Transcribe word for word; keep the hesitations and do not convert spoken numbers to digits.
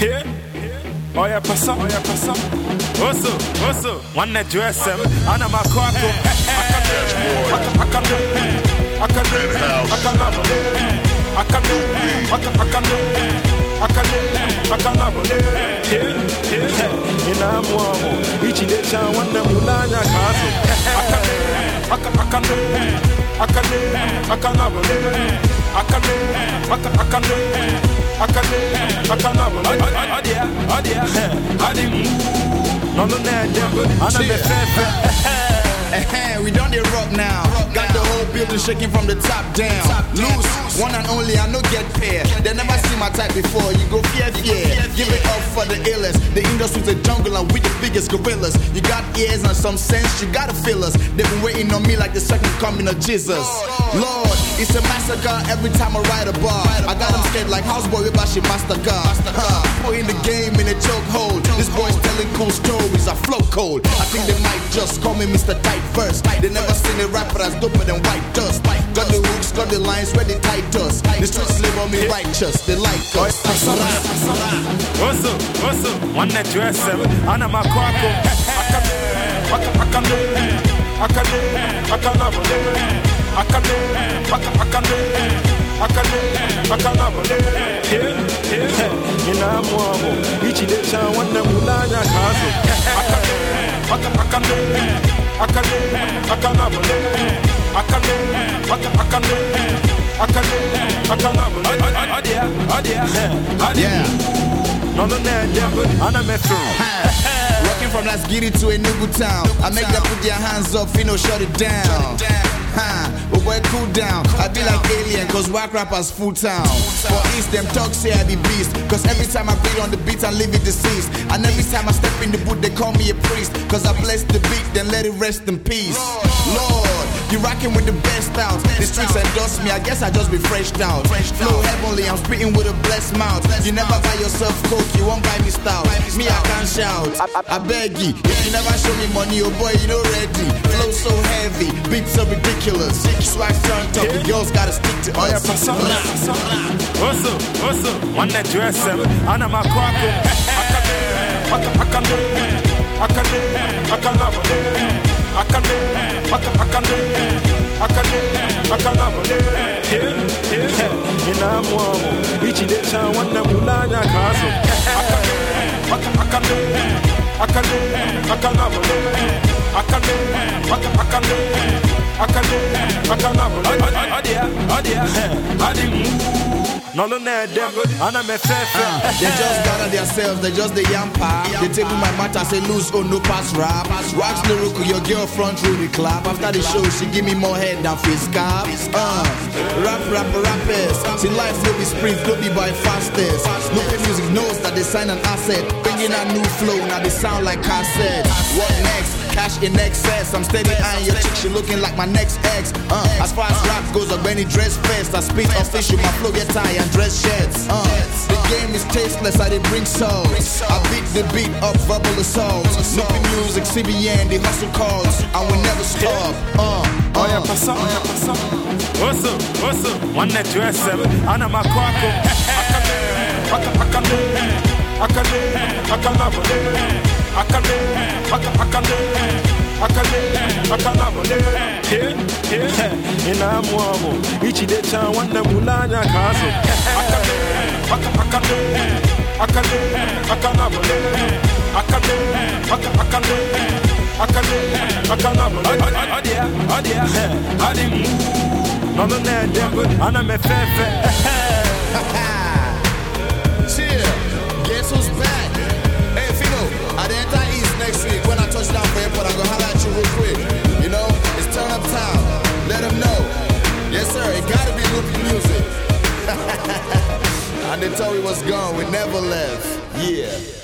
Here, oh yeah, pass up, oh yeah, pass up. Also, also, one that dress him, and I'm a quack. I can do, I can do, I can do, I can love it. I can do, I can, I can do, I can do, I can love it. Here, here, in a more, each day, one that Mulana Castle. I can do, I can, I can do, I can do, I can love it. I can do, I can, I can do. I can I can have a oh dear, oh dear, I didn't move. No, no, no, we done the rock now. Got the whole building shaking from the top down. Loose, one and only, I no get paid. They never see my type before. You go fear, fear. Give it up for the illest. The industry's a jungle and we the biggest gorillas. You got ears and some sense, you gotta feel us. They've been waiting on me like the second coming of Jesus. Lord, it's a massacre every time I ride a bar. I got them scared like houseboy with Bashi Mastercard. Huh. Putting the game in a chokehold. This boy's telling cool stories, I flow cold. I think they might just call me Mister Tight First. They never seen a rapper that's doper than white dust. Got the hooks, got the lines where they tight us. The streets live on me righteous, they like us. What's up, what's up? One that dress him, and I'm a quack. I can do, I can, I can do, I can do, I can love it. I can do, I can, I can do, I can do, I can love it. Here, here, in a more, each day, one that Mulana Castle. I can do, I can, I can do. I can do, I can love it. I can do, I can, I can do, I can do, I can love it. Oh dear, oh dear, oh dear. No, no, no, I'm a friend. Walking from Las Giri to a Nugu town. I make them put their hands up, you know, shut it down. Huh, but boy, cool down. I be like alien, cause whack rappers full town. For East, them talk say I be beast. Cause every time I beat on the beat, I leave it deceased. And every time I step in the booth, they call me a priest. Cause I bless the beat, then let it rest in peace. Lord, you rockin' with the best out. The streets endorse me, I guess I just be fresh out. Flow heavenly, I'm spitting with a blessed mouth. You never buy yourself coke, you won't buy me stout. Me, I can't shout, I beg you. If you never show me money, oh boy, you know ready. Flow so heavy, beats so ridiculous. Swag turned up, the girls gotta stick to oh, us. Yeah, what's up, what's up? One that dress him, and I'm a quack. I can do, I can, I can do, I can do, I can love it. I can do, I can, I can do, I can do, I can love it. Here, here, in a more, each day, one that Mulana Castle. I can do, I can, I can do, I can do, I can love it. I can do, I can, I can do. I can do, I can love it. Oh dear, oh dear, I didn't move. No, no, no, and I'm a fair. They just gather themselves, they just the yampa. They table my matter, say lose, oh no pass rap. Wax lyrical, your girl front row the clap. After the show, she give me more head than face cap. Uh, rap, rap, rappers. See life no be sprint, no be by fastest. No pay music knows that they sign an asset. Bringing a new flow, now they sound like cassette. What next? Cash in excess, I'm steady eyeing your chick, she looking like my next ex. Uh, as far as rap goes, I'm Benny dress fast. I speak official, my flow get tie and dress sheds. Uh, the game is tasteless, I did bring souls. I beat the beat up, verbal assaults. Snoopy music, C B N, the hustle calls. I will never stop. Uh, oh yeah, pass up, oh yeah, pass up. What's up, what's up? One that dress him, and I'm a quack. I can do, I can, I can do, I can do, I can love it. I can do, I can, I can do, I can do, I can love it. Here, here, in a more, each day, one that Mulana Castle. I can do, I can, I can do, I can do, I can love it. I can do, I can, I can do, I can do, I can love it. Oh dear, oh dear, I didn't move. No, no, no, and I'm a fair, fair. Chill, guess who's back? Hey, Fino. I the enter East next week. When I touch down for airport, I'm gonna holler at you real quick. You know, it's turn up time. Let them know. Yes, sir, it gotta be loopy music. And they told me what's gone, we never left. Yeah.